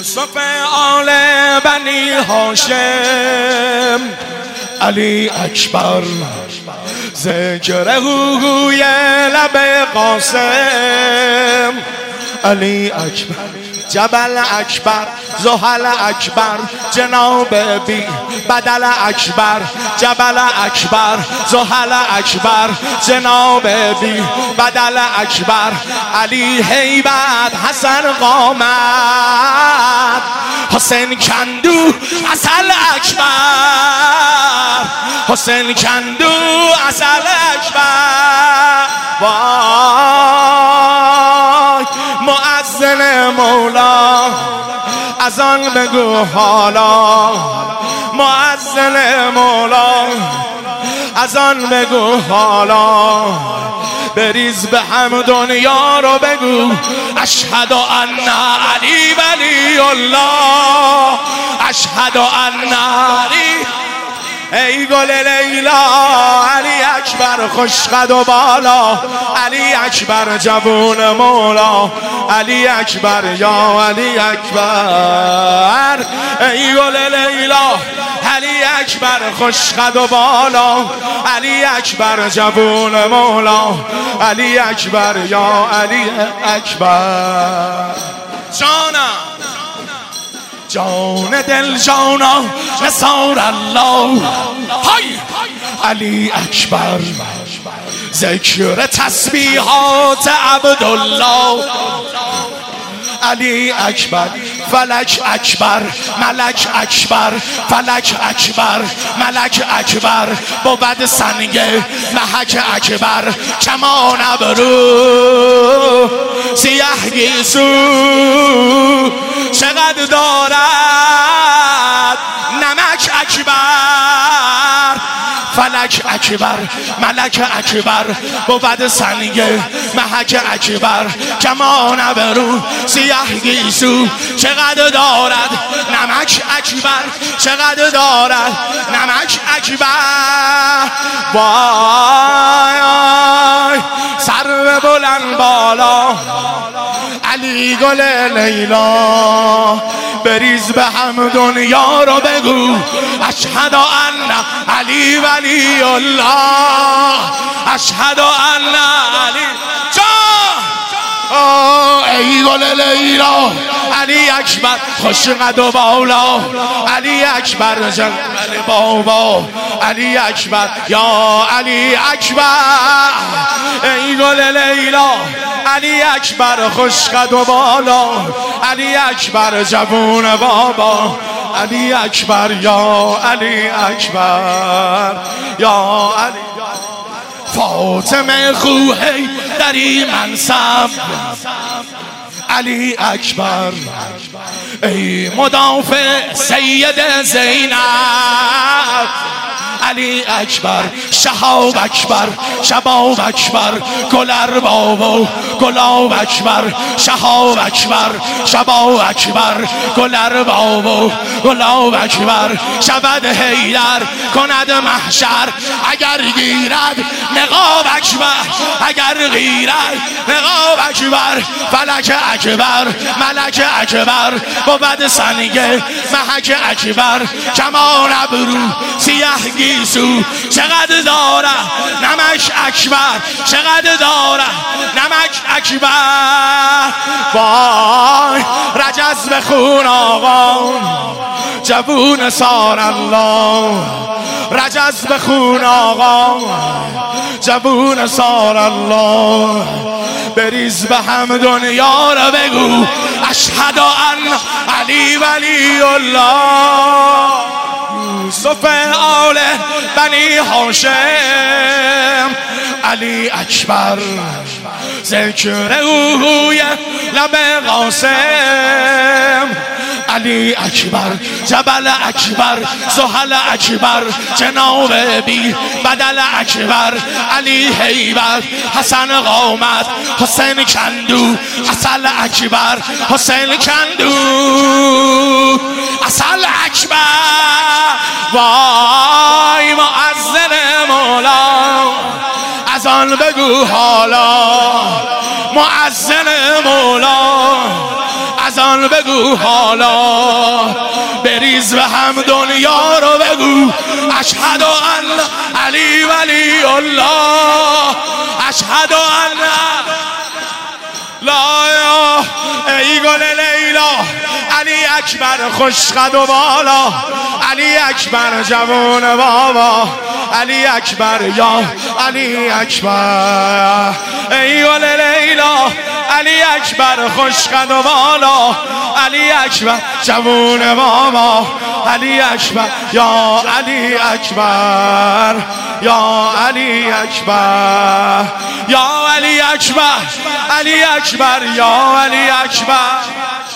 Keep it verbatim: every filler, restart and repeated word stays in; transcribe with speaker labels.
Speaker 1: یوسف آل بنی هاشم، علی اکبر ذکر هوی لب قاسم، علی اکبر جبل اکبر زحل اکبر جناب بی بدل اکبر، جبل اکبر زحل اکبر جناب بی بدل اکبر، علی هیبت حسن قامت حسین کندو اصل اکبر، حسین کندو اصل اکبر. وای مؤذن مولا از آن بگو حالا، مؤذن مولا از آن بگو حالا، بریز به هم دنیا رو بگو اشهد ان علی ولی الله، اشهد ان علی. ای گل لیلا علی اکبر خوشقد و بالا، علی اکبر جوون مولا، علی اکبر یا علی اکبر. ای گل لیلا علی اکبر خوشقد و بالا، علی اکبر جوون مولا، علی اکبر یا علی اکبر. جانم جان دل جانا نثار الله، های علی اکبر ذکر تسبیحات عبدالله، علی اکبر فلک اکبر ملک اکبر، فلک اکبر ملک اکبر، بود سنگه محک اکبر، کمان ابرو سیاه گیسو چقدر دارد نمک اکبر، فلک اکبر ملک اکبر، بود سنگه محک اکبر، کمان ابرو سیاه گیسو چقدر دارد نمک اکبر، چقدر دارد نمک اکبر. وای سر بلند بالا علی گل لیلا، بریز به هم دنیا رو بگو اشهد ان علی ولی الله، اشهد ان علی. ای گل لیلا علی اکبر خوشقد و بالا، علی اکبر جلال بابا، علی اکبر یا علی اکبر. ای گل لیلا علی اکبر خوشقد و بالا، علی اکبر جوون بابا، علی اکبر یا علی اکبر یا علی. فاطمه خوهی دری منصب، علی اکبر ای مدافع سید زینب، علی اکبر شهاب اکبر شباب اکبر، گلر بابا گلاب اکبر، شهاب اکبر شباب اکبر، گلر بابا گلاب اکبر. شود حیدر کند محشر اگر گیرد نقاب اکبر، اگر گیرد نقاب اکبر، فلک اکبر ملک اکبر، بود سنگه محک اکبر، کمان ابرو سیاه گیسو چقدر دارد نمک اکبر، چقدر دارد نمک اکبر. وای رجز به خون آقا جوون سار الله، رجز به خون آقا جوون سار الله، بریز به هم دنیا رو بگو اشهد ان علی ولی الله. یوسف آل بنی هاشم، علی اکبر ذکر هوی لب قاسم، علی اکبر جبل اکبر زحل اکبر جناب بی بدل اکبر، علی هیبت حسن قامت حسین کندو اصل اکبر، حسین کندو اصل اکبر. وای مؤذن مولا از آن بگو حالا، مؤذن مولا از آن بگو حالا، بریز به هم دنیا رو بگو اشهد ان علی ولی الله، اشهد ان لا اله. ای گل لیلا علی اکبر خوشقد و بالا، علی اکبر جوان بابا، علی اکبر یا علی اکبر. ای گل لیلا علی اکبر خوشقد و بالا، علی اکبر جوان بابا، علی اکبر یا علی اکبر، یا علی اکبر، یا علی اکبر، علی اکبر یا علی اکبر.